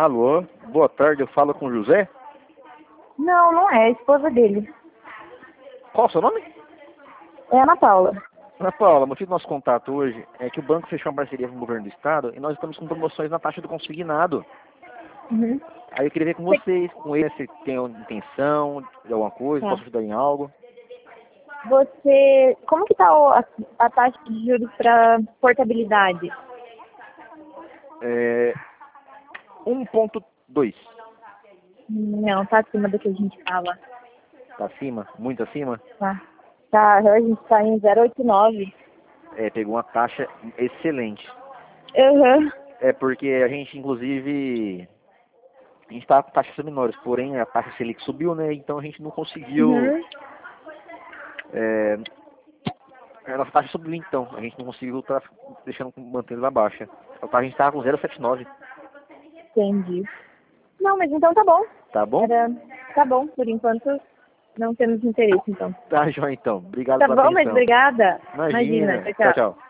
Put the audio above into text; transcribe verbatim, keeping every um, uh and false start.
Alô, boa tarde, eu falo com o José? Não, não é, é a esposa dele. Qual o seu nome? É a Ana Paula. Ana Paula, o motivo do nosso contato hoje é que o banco fechou uma parceria com o governo do estado e nós estamos com promoções na taxa do consignado. Uhum. Aí eu queria ver com vocês, com ele, se tem intenção de alguma coisa, Tá. posso ajudar em algo. Você, como que tá o- a, a taxa de juros para portabilidade? É, um ponto dois, Não, tá acima do que a gente fala. tá acima? Muito acima? Tá. Tá, a gente tá em zero vírgula oitenta e nove. É, pegou uma taxa excelente. Uhum. É porque a gente, inclusive, a gente está com taxas menores, porém a taxa Selic subiu, né? Então a gente não conseguiu. Uhum. É, a nossa taxa subiu, então a gente não conseguiu estar deixando mantendo ela baixa. A gente estava com zero vírgula setenta e nove. Entendi. Não, mas então tá bom. Tá bom? Era, tá bom, por enquanto não temos interesse, então. Tá, João, então. Obrigado Tá pela bom, mas atenção. obrigada. Imagina. Imagina, tchau, Tchau, tchau. tchau.